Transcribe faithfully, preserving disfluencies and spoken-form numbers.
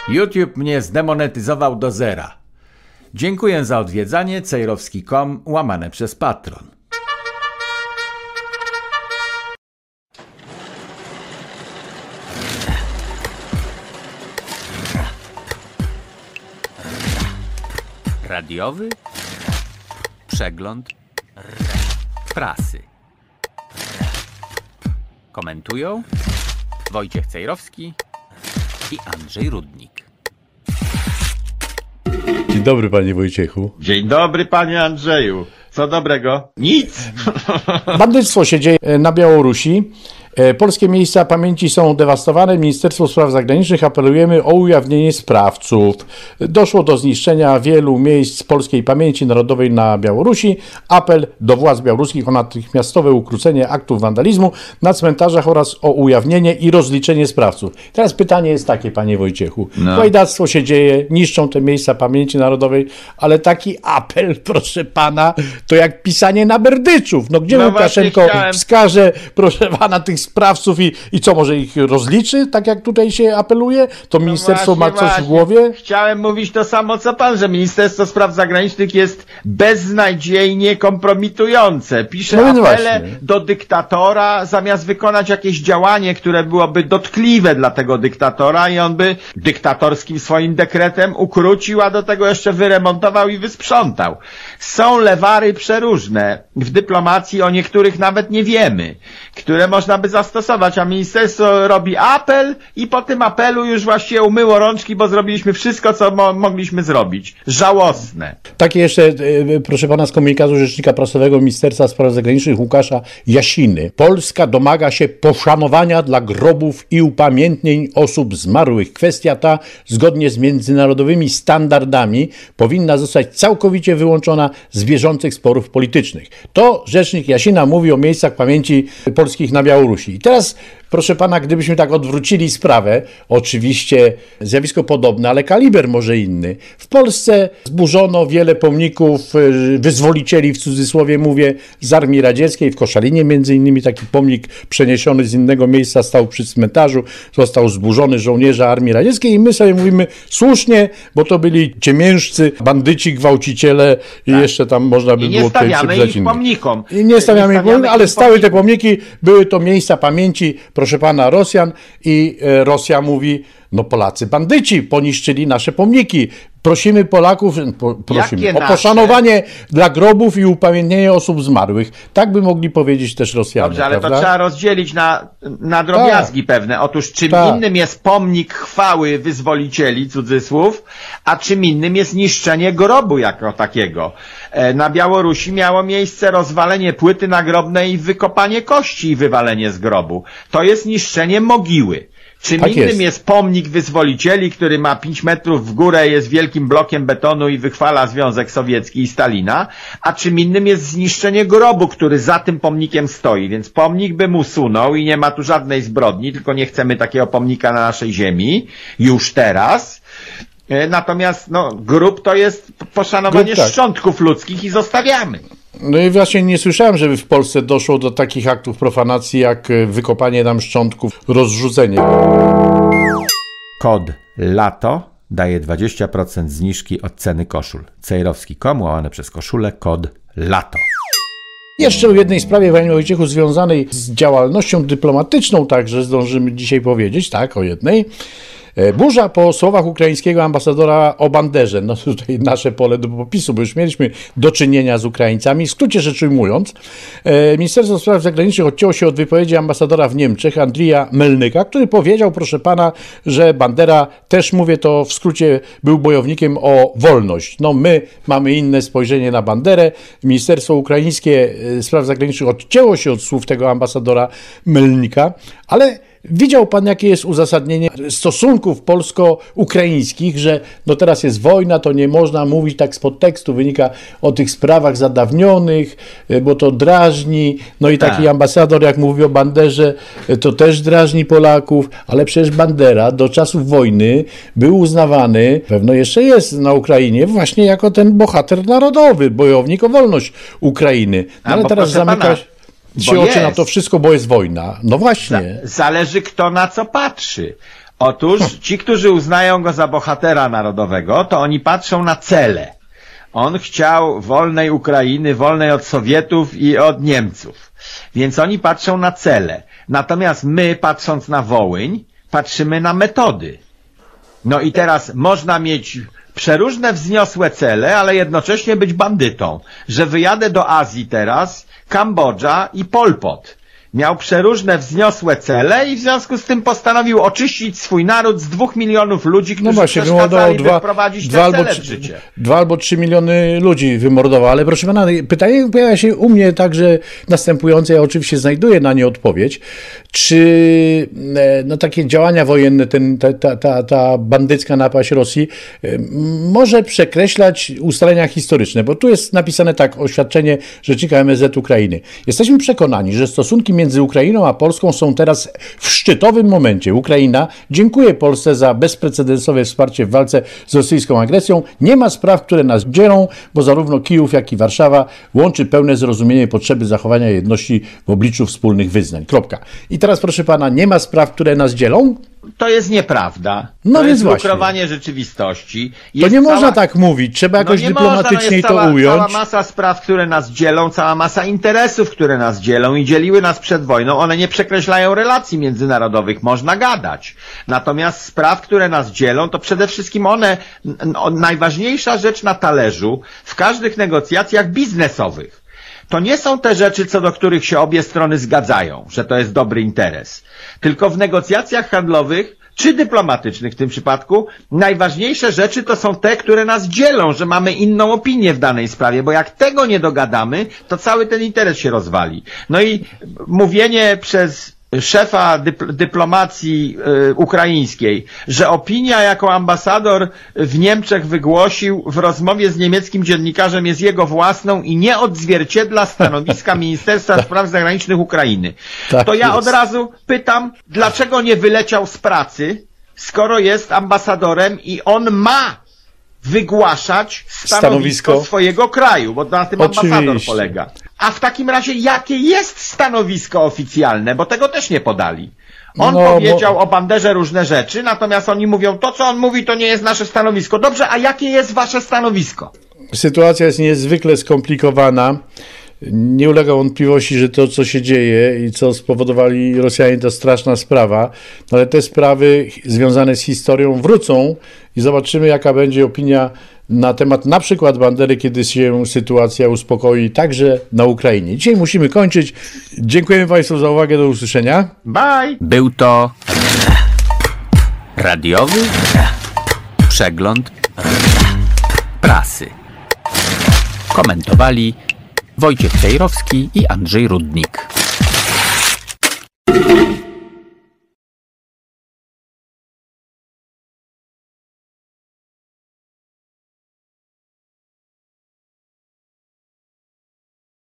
YouTube mnie zdemonetyzował do zera. Dziękuję za odwiedzanie cejrowski kropka com łamane przez Patron. Radiowy przegląd prasy. Komentują Wojciech Cejrowski i Andrzej Rudnik. Dzień dobry, panie Wojciechu. Dzień dobry, panie Andrzeju. Co dobrego? Nic. Bandyctwo się dzieje na Białorusi. Polskie miejsca pamięci są dewastowane. Ministerstwo Spraw Zagranicznych apelujemy o ujawnienie sprawców. Doszło do zniszczenia wielu miejsc polskiej pamięci narodowej na Białorusi. Apel do władz białoruskich o natychmiastowe ukrócenie aktów wandalizmu na cmentarzach oraz o ujawnienie i rozliczenie sprawców. Teraz pytanie jest takie, panie Wojciechu. No. Łajdactwo się dzieje, niszczą te miejsca pamięci narodowej, ale taki apel, proszę pana, to jak pisanie na berdyczów. No gdzie no Łukaszenko chciałem... wskaże, proszę pana, tych sprawców i, i co, może ich rozliczy, tak jak tutaj się apeluje? To ministerstwo no właśnie, ma coś właśnie. w głowie? Chciałem mówić to samo, co pan, że Ministerstwo Spraw Zagranicznych jest beznadziejnie kompromitujące. Pisze no apele właśnie. do dyktatora, zamiast wykonać jakieś działanie, które byłoby dotkliwe dla tego dyktatora i on by dyktatorskim swoim dekretem ukrócił, a do tego jeszcze wyremontował i wysprzątał. Są lewary przeróżne w dyplomacji, o niektórych nawet nie wiemy, które można by zastosować, a ministerstwo robi apel i po tym apelu już właściwie umyło rączki, bo zrobiliśmy wszystko, co mo mogliśmy zrobić. Żałosne. Takie jeszcze, proszę pana, z komunikatu rzecznika prasowego Ministerstwa Spraw Zagranicznych Łukasza Jasiny. Polska domaga się poszanowania dla grobów i upamiętnień osób zmarłych. Kwestia ta, zgodnie z międzynarodowymi standardami, powinna zostać całkowicie wyłączona z bieżących sporów politycznych. To rzecznik Jasina mówi o miejscach pamięci polskich na Białorusi. I teraz, proszę pana, gdybyśmy tak odwrócili sprawę, oczywiście zjawisko podobne, ale kaliber może inny. W Polsce zburzono wiele pomników wyzwolicieli, w cudzysłowie mówię, z Armii Radzieckiej. W Koszalinie między innymi taki pomnik przeniesiony z innego miejsca stał przy cmentarzu, został zburzony żołnierze Armii Radzieckiej i my sobie mówimy słusznie, bo to byli ciemiężcy, bandyci, gwałciciele i tak. jeszcze tam można by I było tutaj przypisać innych. Pomnikom. I nie stawiamy ich pomnikom, ale stały pomnikom. te pomniki, były to miejsca pamięci, proszę pana, Rosjan i Rosja mówi, no Polacy bandyci poniszczyli nasze pomniki. Prosimy Polaków po, prosimy, o poszanowanie dla grobów i upamiętnienie osób zmarłych. Tak by mogli powiedzieć też Rosjanie. Dobrze, ale prawda? to trzeba rozdzielić na, na drobiazgi Ta. pewne. Otóż czym Ta. innym jest pomnik chwały wyzwolicieli, cudzysłów, a czym innym jest niszczenie grobu jako takiego. Na Białorusi miało miejsce rozwalenie płyty nagrobnej i wykopanie kości i wywalenie z grobu. To jest niszczenie mogiły. Czym tak innym jest. jest pomnik wyzwolicieli, który ma pięć metrów w górę, jest wielkim blokiem betonu i wychwala Związek Sowiecki i Stalina, a czym innym jest zniszczenie grobu, który za tym pomnikiem stoi, więc pomnik bym usunął i nie ma tu żadnej zbrodni, tylko nie chcemy takiego pomnika na naszej ziemi, już teraz. Natomiast no, grób to jest poszanowanie grób, tak. szczątków ludzkich i zostawiamy. No i właśnie nie słyszałem, żeby w Polsce doszło do takich aktów profanacji, jak wykopanie tam szczątków, rozrzucenie. Kod LATO daje dwadzieścia procent zniżki od ceny koszul. cejrowski kropka com łamane przez koszulę, kod LATO. Jeszcze o jednej sprawie, panie Wojciechu, związanej z działalnością dyplomatyczną, także zdążymy dzisiaj powiedzieć, tak, o jednej. Burza po słowach ukraińskiego ambasadora o banderze. No tutaj nasze pole do popisu, bo już mieliśmy do czynienia z Ukraińcami. W skrócie rzecz ujmując, Ministerstwo Spraw Zagranicznych odcięło się od wypowiedzi ambasadora w Niemczech, Andrija Melnyka, który powiedział, proszę pana, że Bandera, też mówię to w skrócie, był bojownikiem o wolność. No my mamy inne spojrzenie na Banderę. Ministerstwo Ukraińskie Spraw Zagranicznych odcięło się od słów tego ambasadora Melnyka, ale widział pan, jakie jest uzasadnienie stosunków polsko-ukraińskich, że no teraz jest wojna, to nie można mówić tak z podtekstu, wynika o tych sprawach zadawnionych, bo to drażni, no i taki tak. ambasador, jak mówi o Banderze, to też drażni Polaków, ale przecież Bandera do czasów wojny był uznawany, pewno jeszcze jest na Ukrainie, właśnie jako ten bohater narodowy, bojownik o wolność Ukrainy. No, ale teraz zamykać się oczy na to wszystko, bo jest wojna. No właśnie. Zależy kto na co patrzy. Otóż ci, którzy uznają go za bohatera narodowego, to oni patrzą na cele. On chciał wolnej Ukrainy, wolnej od Sowietów i od Niemców. Więc oni patrzą na cele. Natomiast my, patrząc na Wołyń, patrzymy na metody. No i teraz można mieć przeróżne wzniosłe cele, ale jednocześnie być bandytą. Że wyjadę do Azji teraz, Kambodża i Pol Pot. Miał przeróżne wzniosłe cele i w związku z tym postanowił oczyścić swój naród z dwóch milionów ludzi, którzy no właśnie, przeszkadzali, by dwa, wprowadzić te dwa cele albo, w życie. Dwa albo trzy miliony ludzi wymordował, ale proszę pana, pytanie pojawia się u mnie także następujące, ja oczywiście znajduję na nie odpowiedź, czy no, takie działania wojenne, ten, ta, ta, ta, ta bandycka napaść Rosji może przekreślać ustalenia historyczne, bo tu jest napisane tak, oświadczenie Rzecznika M S Z Ukrainy. Jesteśmy przekonani, że stosunki między Ukrainą a Polską są teraz w szczytowym momencie. Ukraina dziękuję Polsce za bezprecedensowe wsparcie w walce z rosyjską agresją. Nie ma spraw, które nas dzielą, bo zarówno Kijów, jak i Warszawa łączy pełne zrozumienie potrzeby zachowania jedności w obliczu wspólnych wyznań. Kropka. I teraz proszę pana, nie ma spraw, które nas dzielą? To jest nieprawda. No to więc jest lukrowanie rzeczywistości. Jest to nie cała... można tak mówić, trzeba jakoś no dyplomatycznie można, no to cała, ująć. Cała masa spraw, które nas dzielą, cała masa interesów, które nas dzielą i dzieliły nas przed wojną, one nie przekreślają relacji międzynarodowych, można gadać. Natomiast spraw, które nas dzielą, to przede wszystkim one, no, najważniejsza rzecz na talerzu w każdych negocjacjach biznesowych. To nie są te rzeczy, co do których się obie strony zgadzają, że to jest dobry interes. Tylko w negocjacjach handlowych, czy dyplomatycznych w tym przypadku, najważniejsze rzeczy to są te, które nas dzielą, że mamy inną opinię w danej sprawie, bo jak tego nie dogadamy, to cały ten interes się rozwali. No i mówienie przez szefa dypl- dyplomacji y, ukraińskiej, że opinia, jaką ambasador w Niemczech wygłosił w rozmowie z niemieckim dziennikarzem, jest jego własną i nie odzwierciedla stanowiska Ministerstwa Spraw Zagranicznych Ukrainy. Tak to ja jest. Od razu pytam, dlaczego nie wyleciał z pracy, skoro jest ambasadorem i on ma wygłaszać stanowisko, stanowisko swojego kraju, bo na tym Oczywiście. ambasador polega. A w takim razie jakie jest stanowisko oficjalne, bo tego też nie podali. On no, powiedział bo... o Banderze różne rzeczy, natomiast oni mówią, to co on mówi, to nie jest nasze stanowisko. Dobrze, a jakie jest wasze stanowisko? Sytuacja jest niezwykle skomplikowana. Nie ulega wątpliwości, że to, co się dzieje i co spowodowali Rosjanie, to straszna sprawa, ale te sprawy związane z historią wrócą i zobaczymy, jaka będzie opinia na temat na przykład Bandery, kiedy się sytuacja uspokoi także na Ukrainie. Dzisiaj musimy kończyć. Dziękujemy Państwu za uwagę. Do usłyszenia. Bye! Był to radiowy przegląd prasy. Komentowali Wojciech Cejrowski i Andrzej Rudnik.